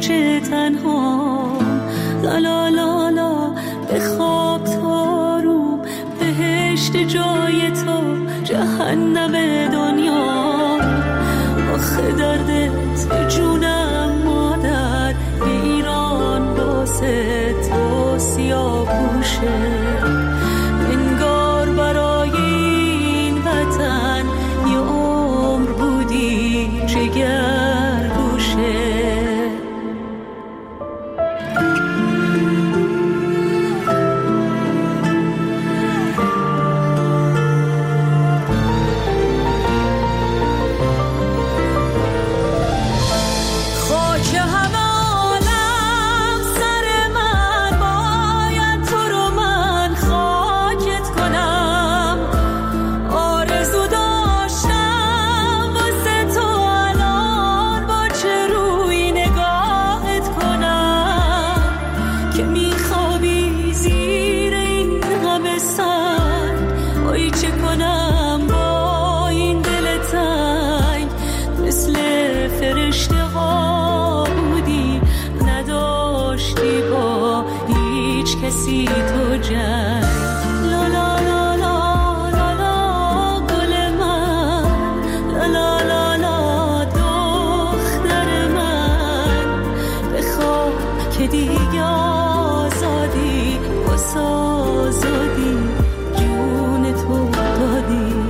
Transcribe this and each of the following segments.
گوشه تنها لا لا لا لا به خواب تارو بهشت جای تو جهنم دنیا آخه دردت به جونم مادر ایران واسه تو سیاه پوشه انگار برای این وطن یه عمر بودی جگر گوشه کسی تو جنگ لا لا لا لا لا لا گل من لا لا لا لا دختر من بخواب که دیگه آزادی واسه آزادی جون تو دادی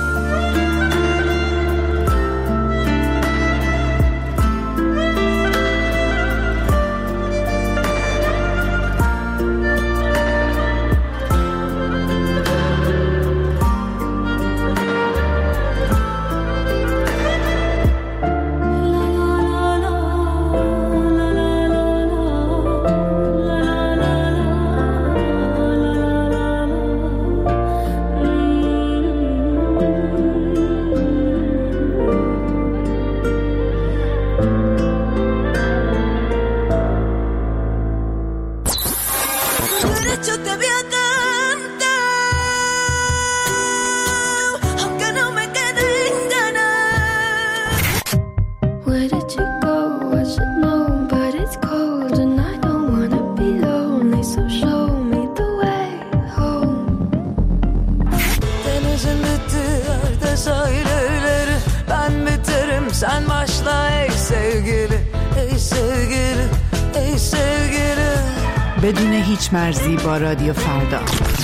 Sen başla ey sevgili, ey sevgili, ey sevgili. بدون هیچ مرزی با رادیو فردا.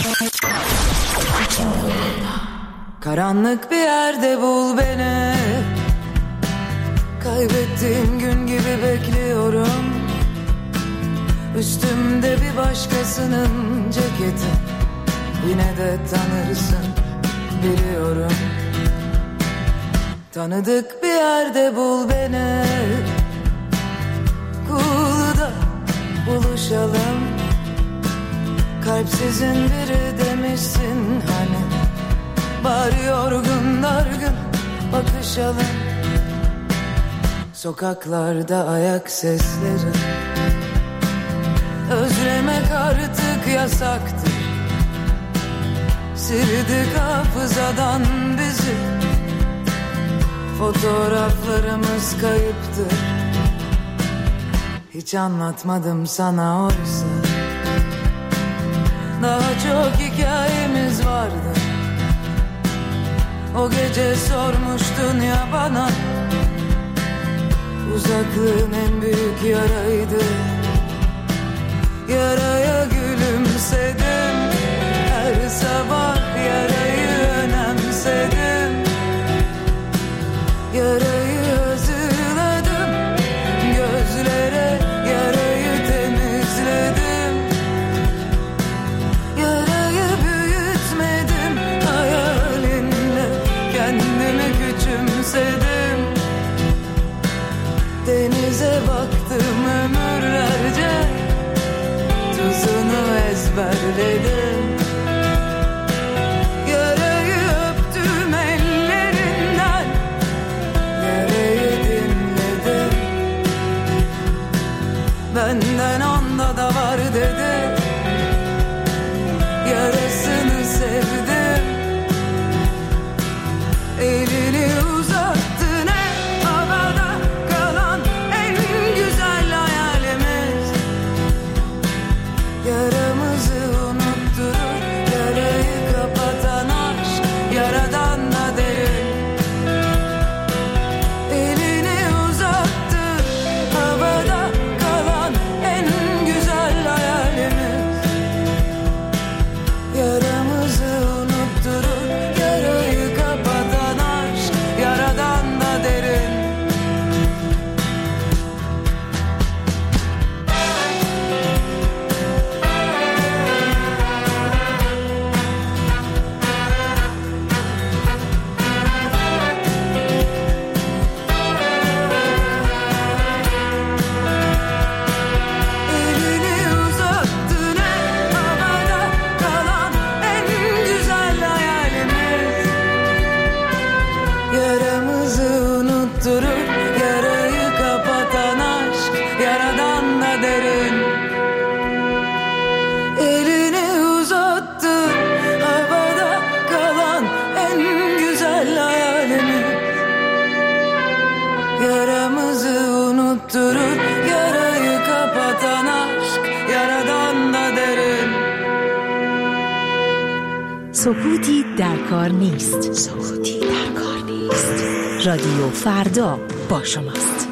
Karanlık bir yerde bul beni. Kaybettiğim gün gibi bekliyorum. Üstümde bir başkasının ceketi. Yine de tanırsın biliyorum. Tanıdık bir yerde bul beni. Kulu'da buluşalım. Kalpsizin biri demişsin hani. Bari yorgun dargın bakışalım. Sokaklarda ayak sesleri. Özlemek artık yasaktır. Sildik hafızadan bizi. Fotoğraflarımız kayıptır. Hiç anlatmadım sana oysa. Daha çok hikayemiz vardı. O gece sormuştun ya bana. Uzaklığın en büyük yaraydı. Yaraya gülümsedim. Her sabah yarayı önemsedim. Yarayı hazırladım. Gözlere yarayı temizledim. Yarayı büyütmedim. Hayalinle kendimi küçümsedim. Denize baktım ömürlerce. Tuzunu ezberledim. Yarayı öptüm ellerinden. Yarayı dinledim. Benden onda da var dedi. Yarasını sevdim. Elini uzattı ne havada kalan en güzel hayal. tutturur yarayı kapatan aşk, yaradan da derin. سکوتی در کار نیست. سکوتی در کار نیست. رادیو فردا با شماست.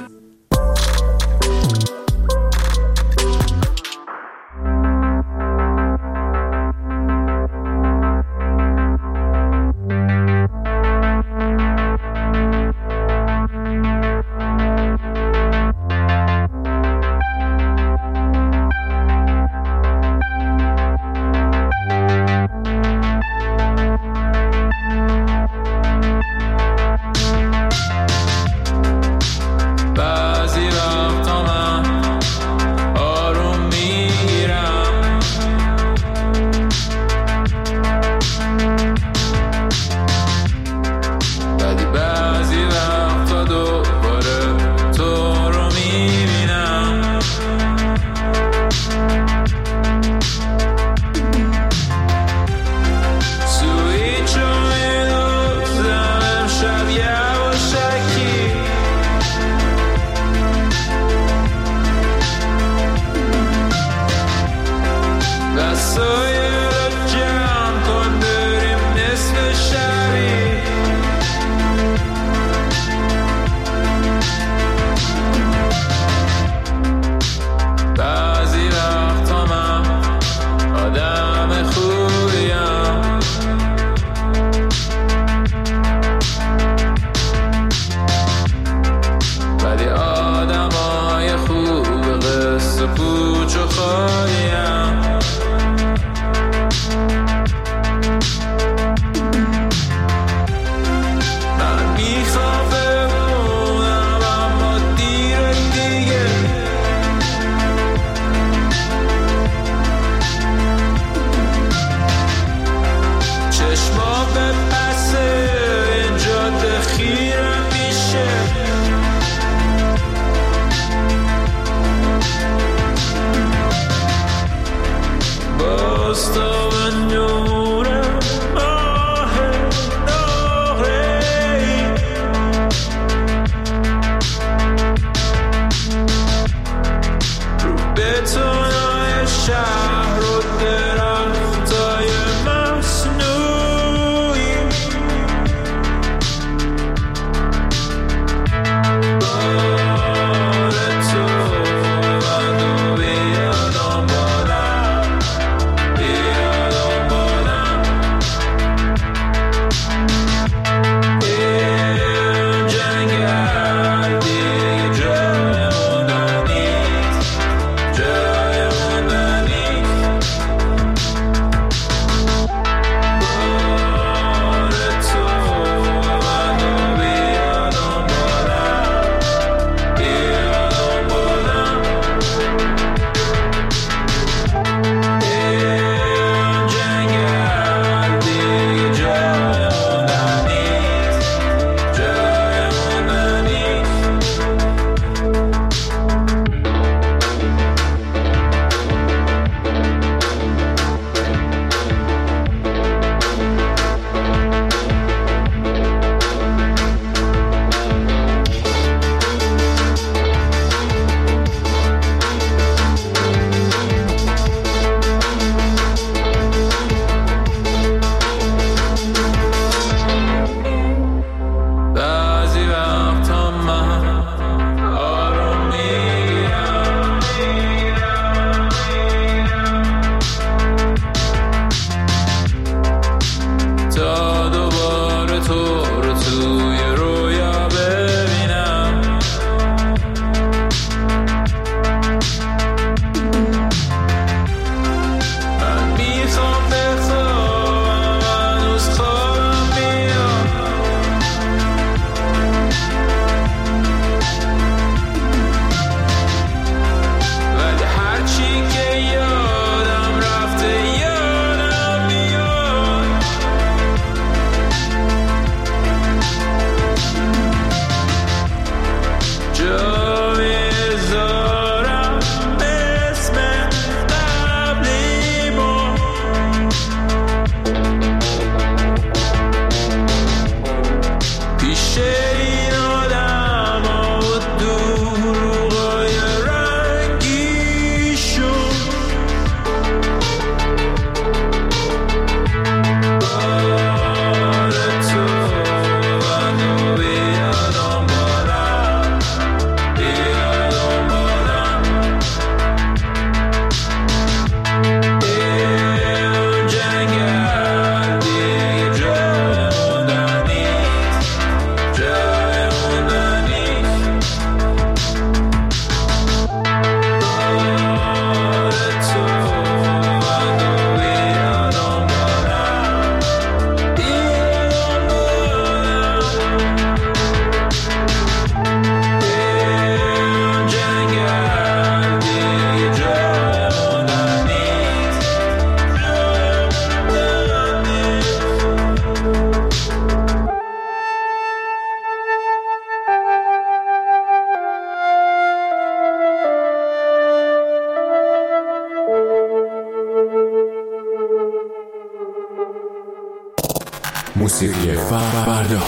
موسیقی فردا.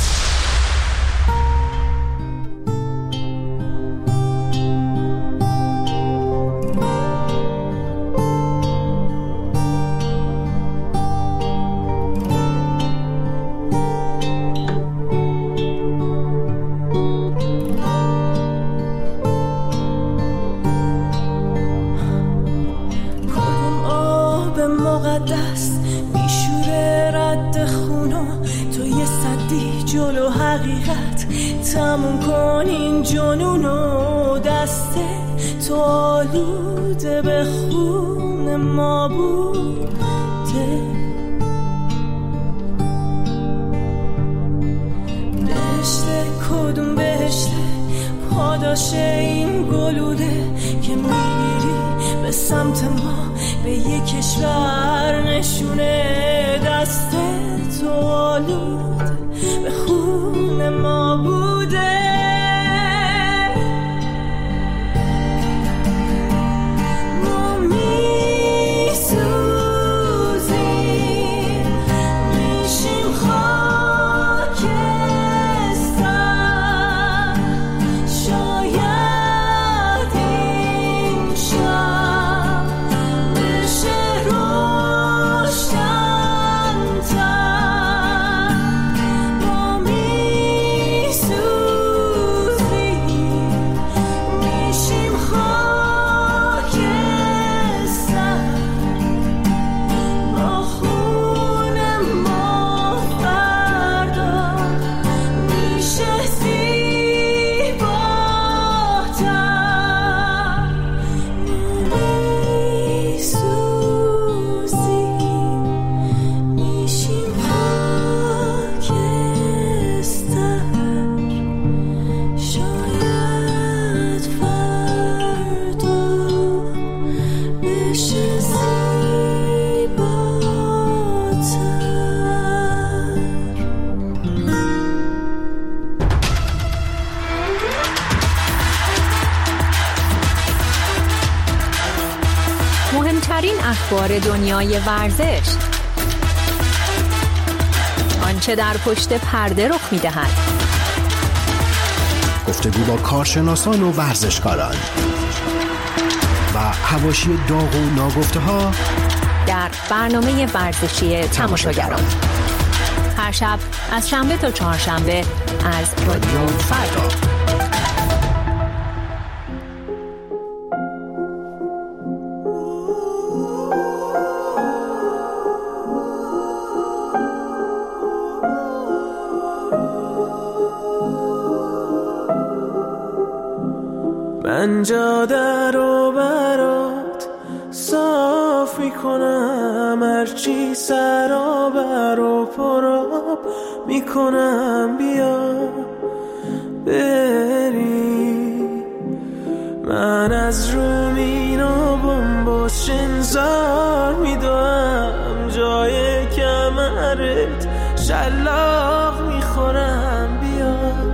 تموم کن این جنونو، دست تو آلوده به خون ما بوده. بهشته کدوم بهشته، پاداش این گلوله که میری به سمت ما به یک کشور نشونه. دست تو آلوده به خون ما بوده. ما میسوزیم، میشیم خاکستر. شاید این شب بشه روشن‌تر. ما میسوزیم، میشیم خاکستر. با خون ما فردا میشه زیباتر. میسوزیم، میشیم خاکستر. شاید فردا بشه مهمترین اخبار دنیای ورزش، آنچه در پشت پرده رخ می‌دهد، گفتگو با کارشناسان و ورزشکاران و حواشی داغ و ناگفته‌ها در برنامه ورزشی تماشاگران. هر شب از شنبه تا چهارشنبه از رادیو فردا. من جاده رو برات صاف میکنم، هرچی سرابر و پراب میکنم. بیا بری، من از رومین و بمبوس شنزار میدوم. جای کمرت شلاق میخورم. بیا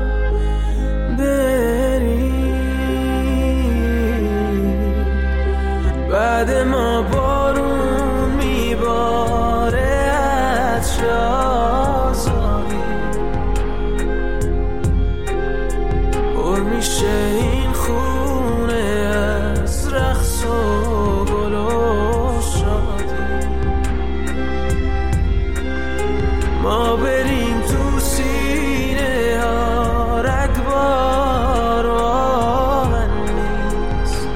بری، بعد ما بارون میباره از شازاری. پر میشه این خونه از رقص و گل و شادی. ما بریم تو سینه ها رگبار و آهن نیست.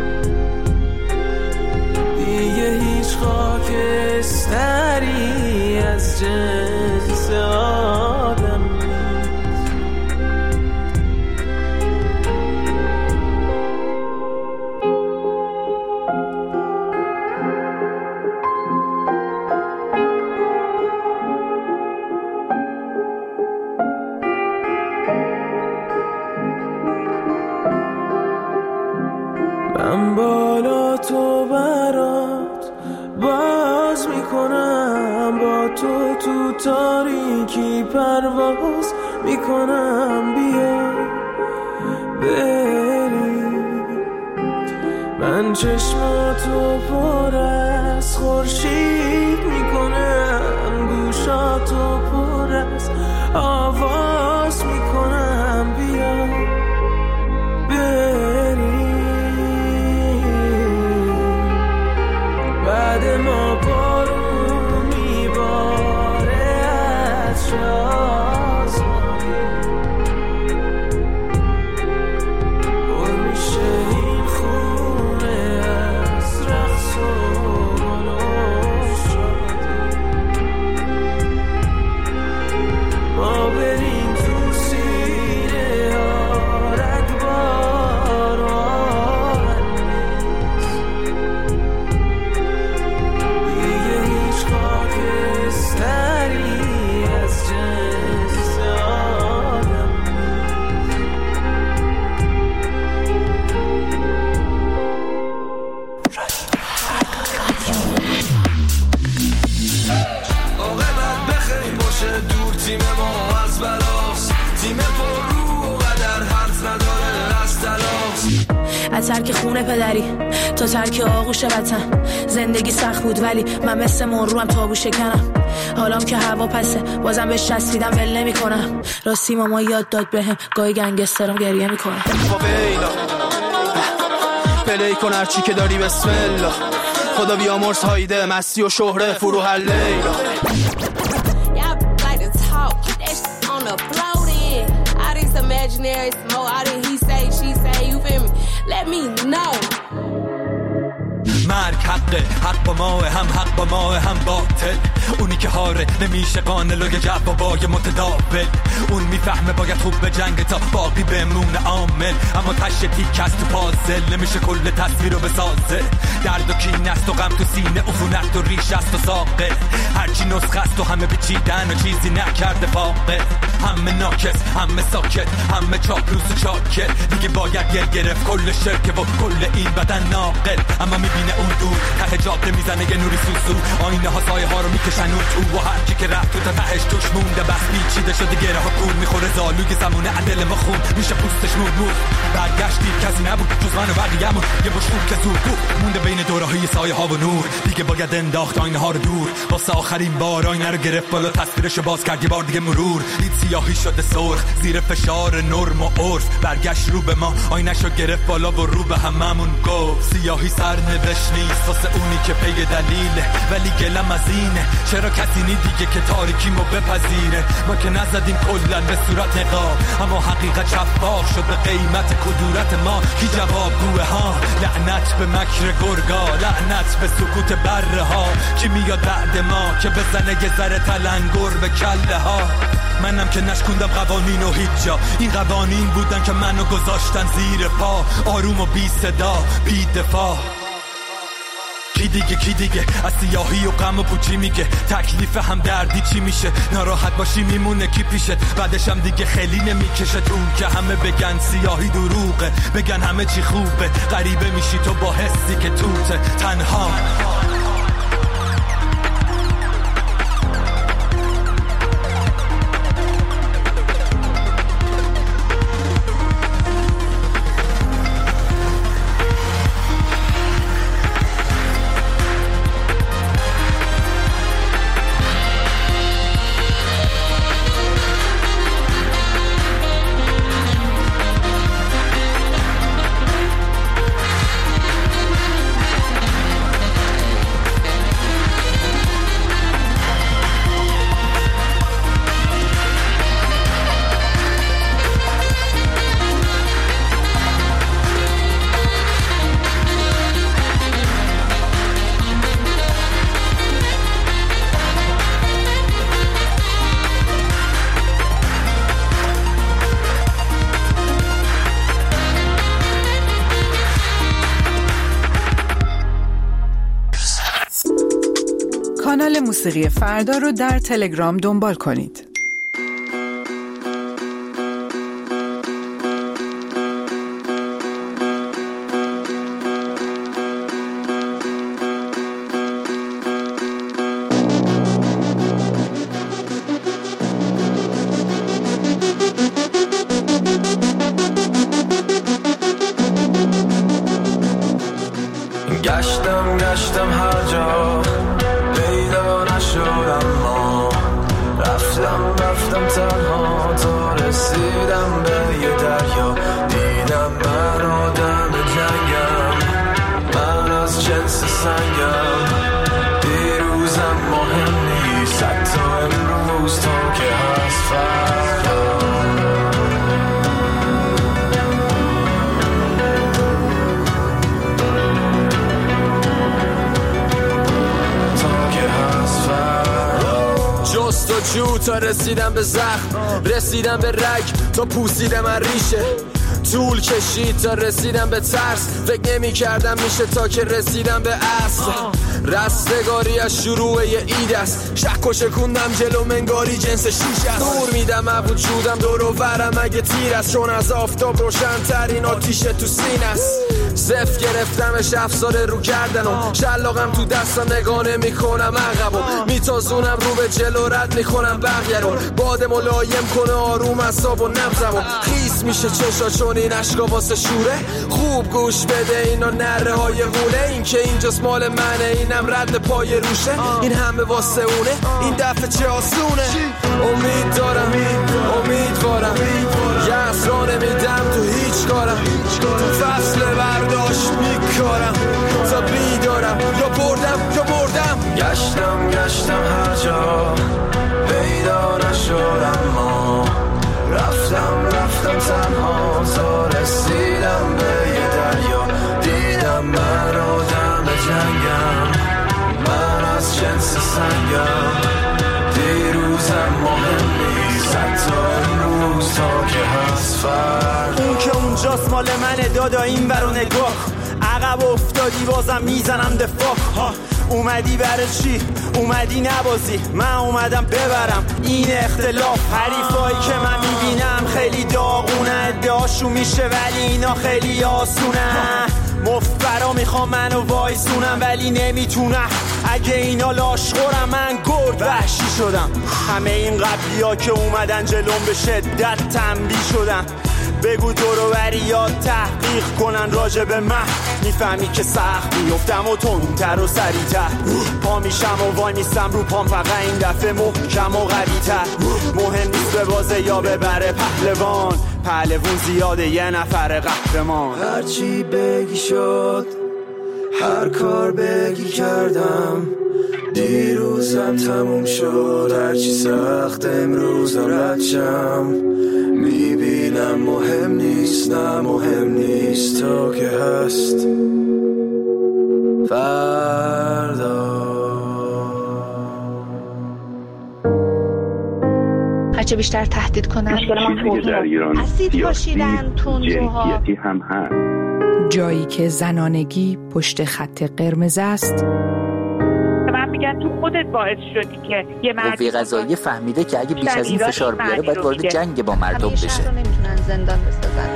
دیگه هیچ خاکستری از جنس آدم نیست. من بالا تو برات باز میکنم، با تو تو تاریکی پرواز میکنم. بیا بری، من چشماتو پر از خورشید میکنم، گوشاتو پر از آواز میکنم بیا بریم. بعد ما بارون میباره از شازمانی، پر میشه این خونه از رقص و گل و شادی. ما بریم تو سینه ها رگبار و آهنیز، دیگه هیچ خاکستری از جنس آدم موقع بعد بخیر باشه دور تیم ما از بلاس، تیم پر رو و قدر حرف نداره از تلاس. از ترک خونه پدری تا ترک آغوش وطن، زندگی سخت بود ولی من مثل مروم تابو شکنم. حالام که هوا پسه بازم بهش چسبیدم ول نمی کنم. راستی ماما یاد داد بهم گاهی گنگسترم گریه میکنم. پلی کن هرچی که داری بسم الله، خدا بیامرز هایده مستی و شهره فرو هر لیلا. Imaginary smoke, all that he say, she say, you feel me? Let me know. مرگ حق با ماه، هم حق با ماه هم باطل. اونی که هاره نمیشه قانل و جوابای متداول. اون میفهمه باید خوب به جنگ تا باقی بمونه عامل، اما تشه تیک از تو پازل نمیشه کل تصویر رو بسازه. درد و کین است و غم تو سینه، عفونت و ریش است و ساقه. هرچی نسخه است و همه بچیدن و چیزی نکرده فاقه. همه ناکس همه ساکت همه چاپلوس و چاکت، دیگه باید گر گرفت کل شرکه و کل این بدن ناقل. اما میبینه اون دور ته جاده میزنه یه نوری سوسو، آینه ها سایه ها رو میکشن اون تو، و هرکی که رفت تو تا تهش توش مونده بس پیچیده شده گره ها کور میخوره زالوی زمونه عدل ما خون میشه پوستش مور. برگشتیم کسی نبود جز من و بقیه‌مون، یه بشخوب که زور مونده بین دوره‌های سایه ها و نور. دیگه باید انداخت آینه ها رو دور، واسه آخرین بار آینه رو گرفت بالا تصویرشو باز کرد یه بار دیگه مرور. دید سیاهی شده سرخ زیر فشار نرم و عرف، برگشت رو به ما آینه‌شو گرفت بالا و رو به هممون گفت سیاهی سرنوشت نیست واسه اونی که پی دلیله، ولی گلم از اینه چرا کسی نی دیگه که تاریکیمو بپذیره. ما که نزدیم کلن به صورت نقاب، اما حقیقت شفاف شد به قیمت کدورت ما. کی جواب گوه ها؟ لعنت به مکر گرگا، لعنت به سکوت بره ها. کی میاد بعد ما که بزنه یه ذره تلنگر به کله ها؟ منم که نشکوندم قوانین و هیچ جا، این قوانین بودن که منو گذاشتن زیر پا. آروم و بی صدا بی دفاع. کی دیگه از سیاهی و غم و پوچی میگه تکلیف هم دردی چی میشه؟ ناراحت باشی میمونه کی پیشت؟ بعدش هم دیگه خیلی نمیکشه تون که همه بگن سیاهی دروغه، بگن همه چی خوبه. غریبه میشی تو با حسی که توته تنها. کانال موسیقی فردا رو در تلگرام دنبال کنید. گشتم هر جا پیدا نشد، اما رفتم سنگم دیروزم مهم نیست حتی امروز تا که هست فردا جست و جو تا رسیدم به زخم رسیدم به رگ تا پوسیدم من ریشه طول کشید تا رسیدم به ترس فکر نمی کردم میشه تا که رسیدم به اصل رستگاری از شروع یه اید است شک و شکوندم جلو منگاری جنس شیش است نور میدم عبود شودم دور و برم اگه تیر است چون از آفتاب روشن ترین آتیش تو سین است صف گرفتمش افساره رو کردنم شلاقم تو دستم نگانه میکنم عقبم میتازونم رو به جلو رد میکنم بقیه رو باد ملایم کنه آروم اعصاب و نبضمو خیس میشه چشا چون این عشقا واسه شوره خوب گوش بده اینا نره های غوله این که اینجاست مال منه اینم رد پای روشه این همه واسه اونه این دفعه چه آسونه امید دارم امیدوارم یه اسرانه میدم تو هیچ کارم تو فصل برداشت میکارم تا بیدارم یا بردم گشتم هر جا پیدا نشدم ما رفتم تنها تا رسیدم به یه دریا دیدم من آدم جنگم من از جنس سنگم دیروزم مهم نیست حتی امروز تا که هست فردا اون که اونجاست مال منه دادا این برو نگاه عقب افتادی بازم میزنم دفاع اومدی برای چی؟ اومدی نبازی من اومدم ببرم این اختلاف حریفایی که من میبینم خیلی داغونه ادعاشون میشه ولی اینا خیلی آسونه مفبرا میخوام منو وایسونم ولی نمیتونم اگه اینا لاشخورم من گرد وحشی شدم همه این قبلی ها که اومدن جلوم به شدت تنبیه شدن بگو دورو بریات تحقیق کنن راجع به من میفهمی که سخت میفتم و تندتر و سریعتر پا میشم و وای میستم رو پام فقط این دفعه محکم و قوی‌تر مهم نیست به بازه یا ببره پهلوون زیاده یه نفر قهرمان هرچی بگی شد هر کار بگی کردم دیروزم تموم شد هرچی سخت امروزم ردشم میبینم مهم نیست نه مهم نیست تا که هست فردا هرچه بیشتر تهدید کنن اسید پاشیدن تندروها هم هست جایی که زنانگی پشت خط قرمز است من میگم تو خودت باعث شدی که یه قوه قضاییه فهمیده که اگه بیش از این فشار بیاره باید وارد جنگ با مردم بشه نمیتونن زندان بسازن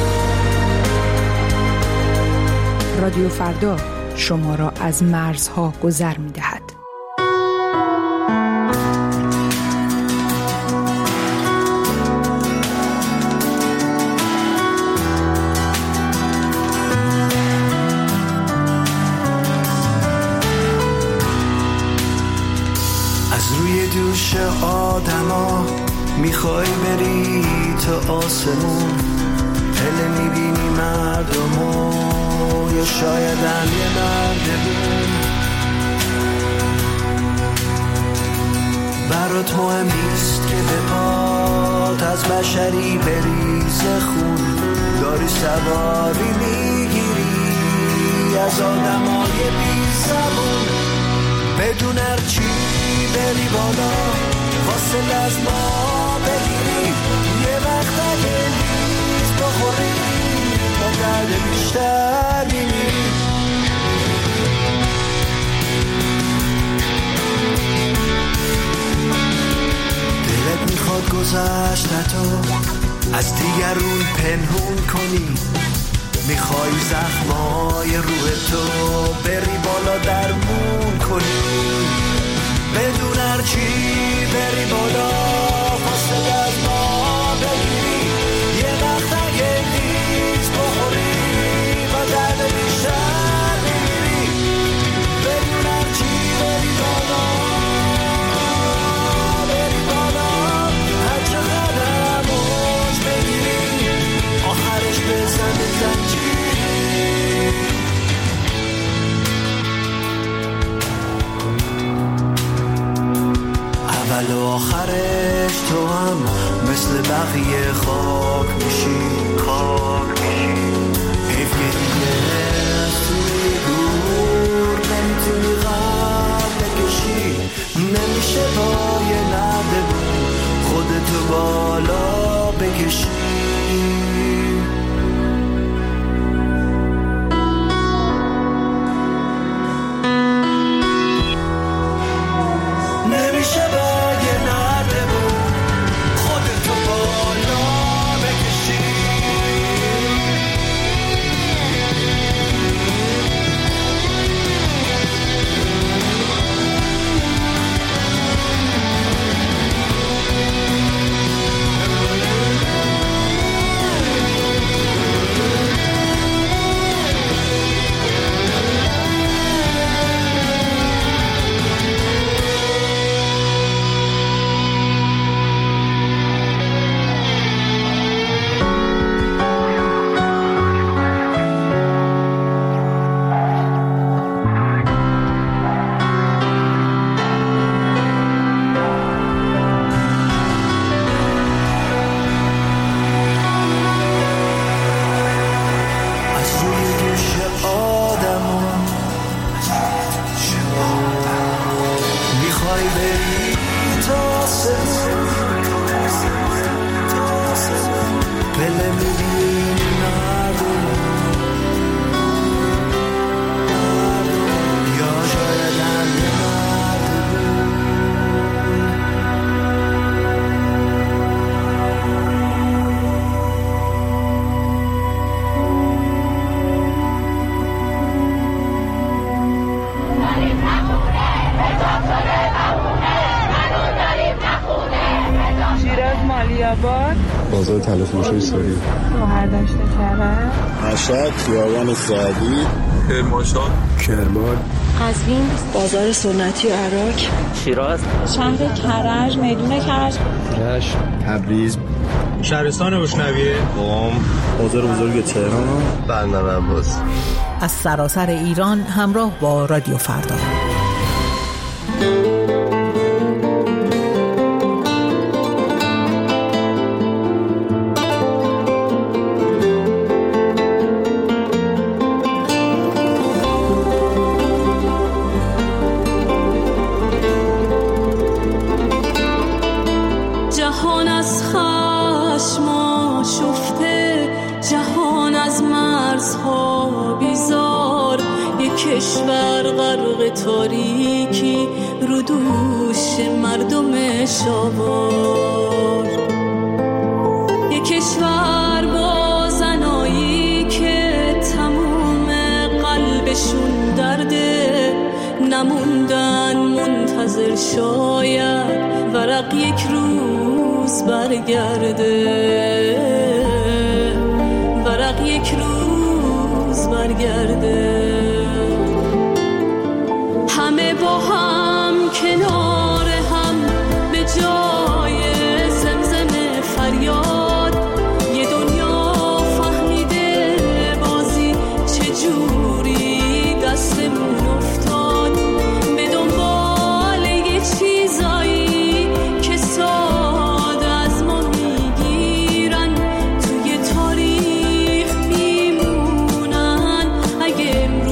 رادیو فردا شما را از مرزها گذر میدهد دوش آدما میخوای بری تا آسمون هله میبینی مردمو یا شایدن یه مردمون برات مهم نیست که به پات از بشری بریز خون داری سواری میگیری از آدمای بی زبون بدون هرچی بری بالا واسه از ما بگیری یه وقت اگه نیز بخوری با درد بیشتر میمیری دلت میخواد گذشتتو از دیگرون پنهون کنی میخوای زخمای روح تو بری بالا درمون کنی بدون هرچی بری بالا فاصله از ما بگیری یه وقت اگه نیز بخوری و درد بیشتر میگیری بدون هرچی بری بالا هر چقدر موج بگیری آخرش بزن زنجیری مثل بقیه خاک میشی حیف که دیگه توی گور نمیتونی غم بکشی نمیشه با یه نرده خودتو بالا بکشی نمیشه با یه نرده خودتو بالا بکشی بازار تلفروشی سوری شوهر داشته کرد مشهد خیابان سعدی کرمان قزوین بازار سنتی و عراق شیراز شهر کرج میدون کرج رشت تبریز شهرستان بشنویه قم بازار بزرگ تهران بندر عباس از سراسر ایران همراه با رادیو فردا. کشور غرق تاریکی رو دوش مردم شاوار یک کشور با زنایی که تموم قلبشون درده نموندن منتظر شاید ورق یک روز برگرده ورق یک روز برگرده همه با هم کنار هم به جای زمزم فریاد یه دنیا فهمیده بازی چجوری دستمون افتاد به دنبال یه چیزایی که ساده از ما میگیرن توی تاریخ میمونن اگه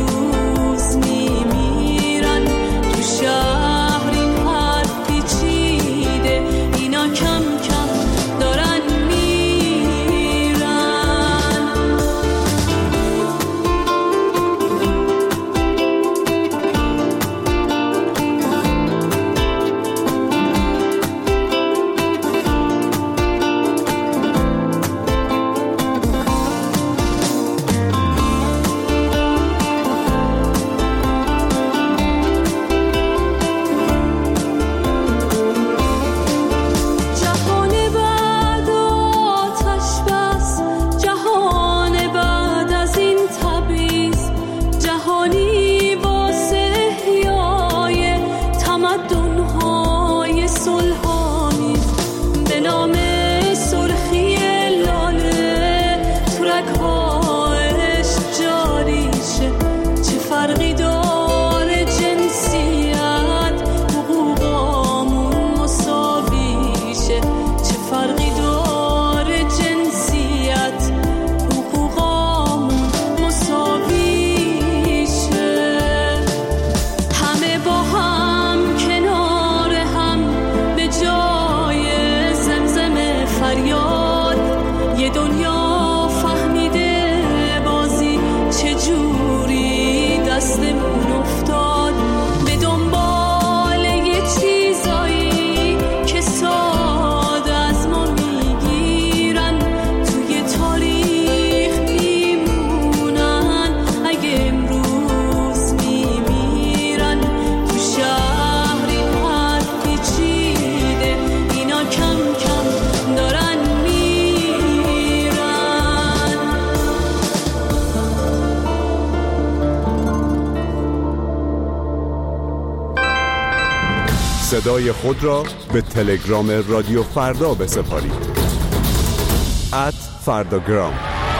صدای خود را به تلگرام رادیو فردا بسپارید. @فرداگرام.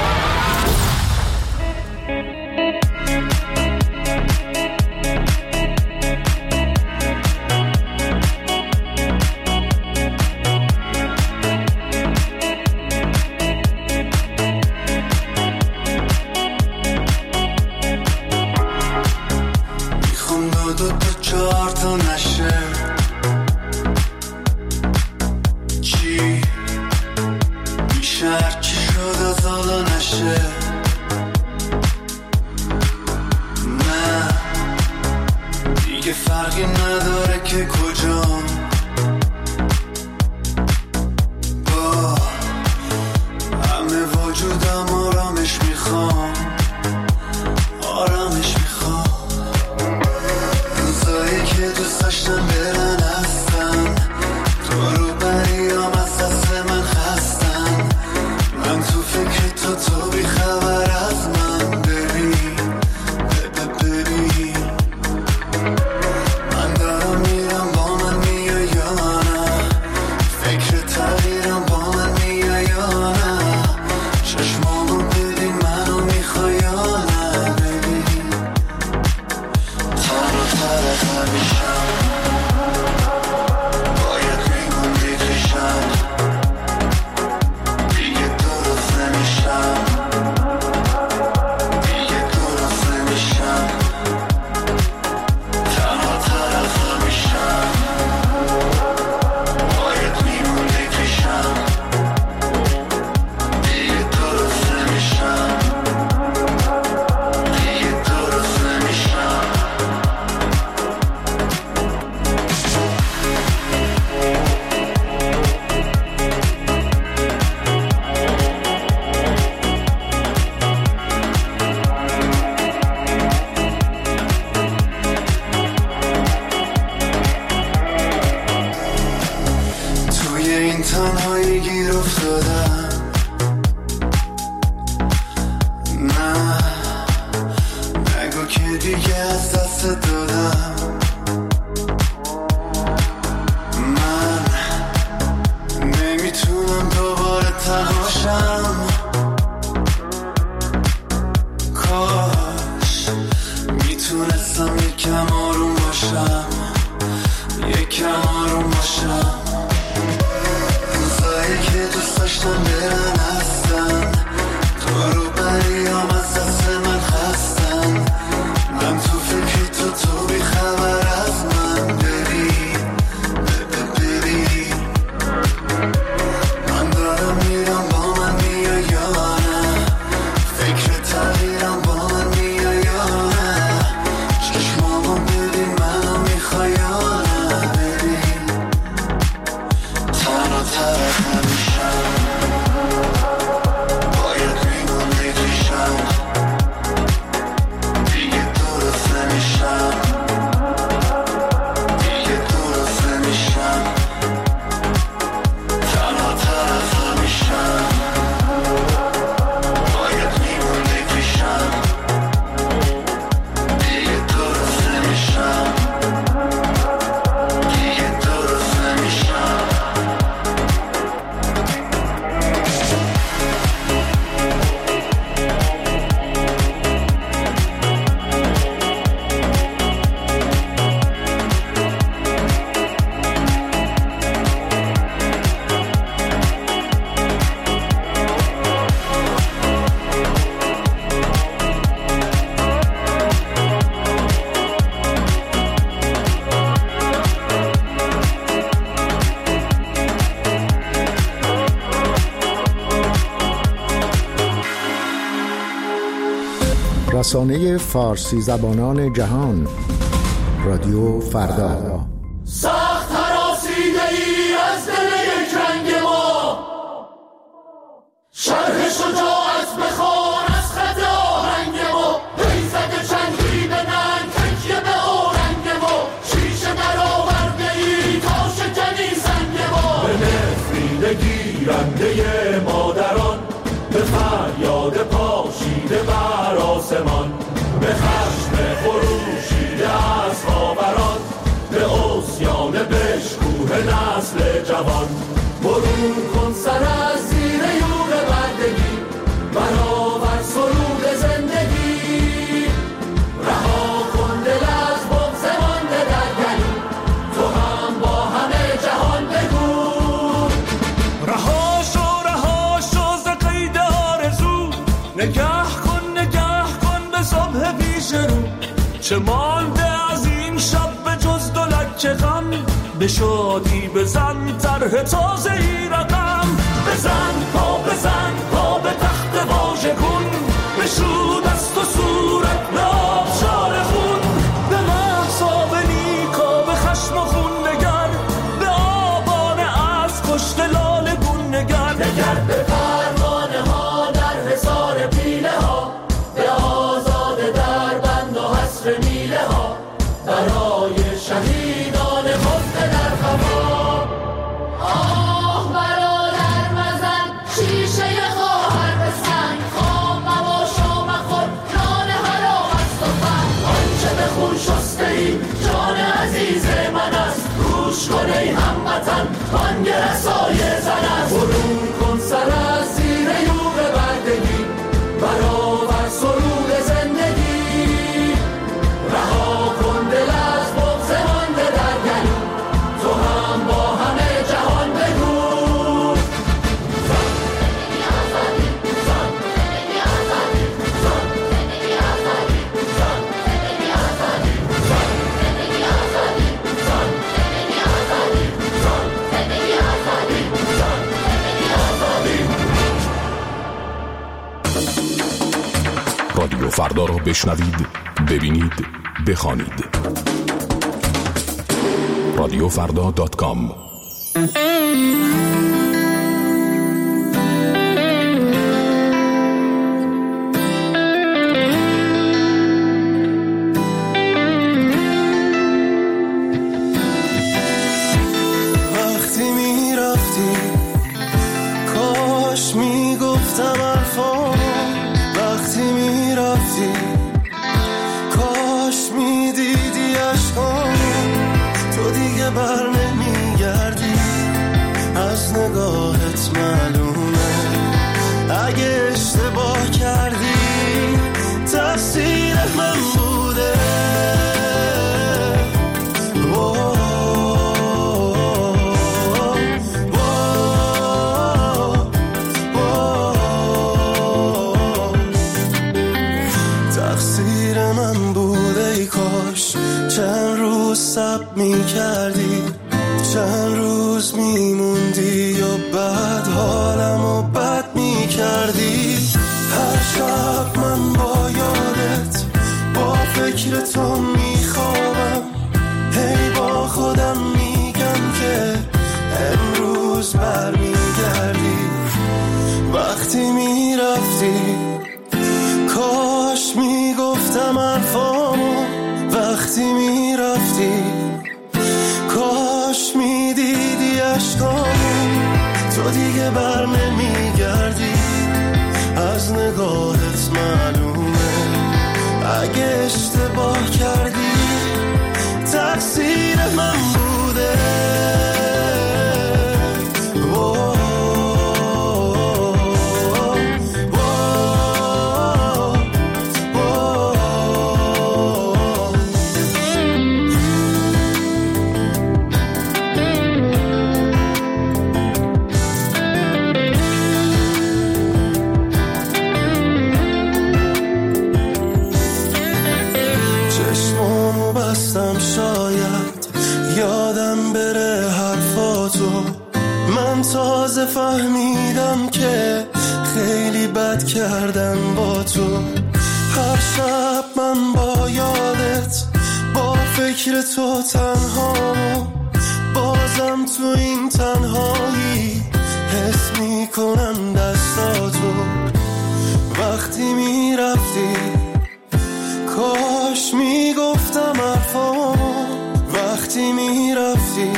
رسانه فارسی زبانان جهان، رادیو فردا. سخت هراسیده ای از دل یک رنگ ما، شرح شجاعت بخوان از خط آهنگ ما، ریزد چنگی به ننگ تکیه به آرنگ ما، شیشه در آورده ای تا شکنی سنگ ما، به نفرین گیرنده مادران، به فریاد پاشیده بر آسمان، به خشم خروشیده از خاوران، به عصیان به چه مانده از این شب به جز دلک غم؟ به شادی بزن طرح تازه ای رقم. بزن پا به تخت واژگون، بشو دست و صورت به آبشار خون. به محضا به نیکا به خشم و خون نگر، به آبانه از کشت لاله گون نگر. نگر به پروانه ها در حصار پیله ها، به آزاده در بند و حصر میله ها، برای شهیدان خفته در خفا. آه برادر مزن شیشه خواهر به سنگ، خام مباش و مخور نان حرام است و فن. آنچه به خون شسته ای جان عزیز من است، گوش کن ای هموطن بانگ رسای زن است. برون کن سر از زیر یوغ بردگی، برآور سرود زندگی. رها کن دل از بغض مانده در گلو، تو هم با همه جهان بگو. زن زندگی آزادی، زن زندگی آزادی، زن زندگی آزادی، زن زندگی آزادی، زن زندگی آزادی، زن زندگی آزادی، زن زندگی آزادی، زن زندگی آزادی. رادیو فردا را بشنوید، ببینید، بخوانید. radiofrda.com. وقتی میرفتی کاش میگفتم حرفام، وقتی میرفتی کاش میدیدی عشقام. تو دیگه بر نمیگردی، از نگاهت معلومه. اگه اشتباه کردی تقصیر من بوده. تقصیر من بوده. ای کاش چند روز صبر میکردی، چند روز میموندی و بعد حالمو بد میکردی. هر شب من با یادت با فکر تو میخوابم، هی با خودم میگم که امروز برمیگردی. وقتی میرفتی کاش میگفتم حرفامو، وقتی میرفتی کاش میدیدی عشقامو. تو دیگه بر نمیگردی، از نگاهت معلومه. اگه اشتباه کردی تقصیر من بوده. تازه فهمیدم که خیلی بد کردم با تو. هر شب من با یادت با فکر تو تنهام، بازم تو این تنهایی حس میکنم دستاتو. وقتی میرفتی کاش میگفتم حرفامو، وقتی میرفتی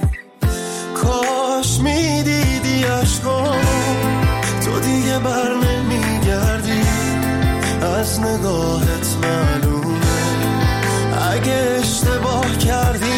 کاش میدیدی عشقامو. تو دیگه بر نمیگردی، از نگاهت معلومه. اگه اشتباه کردی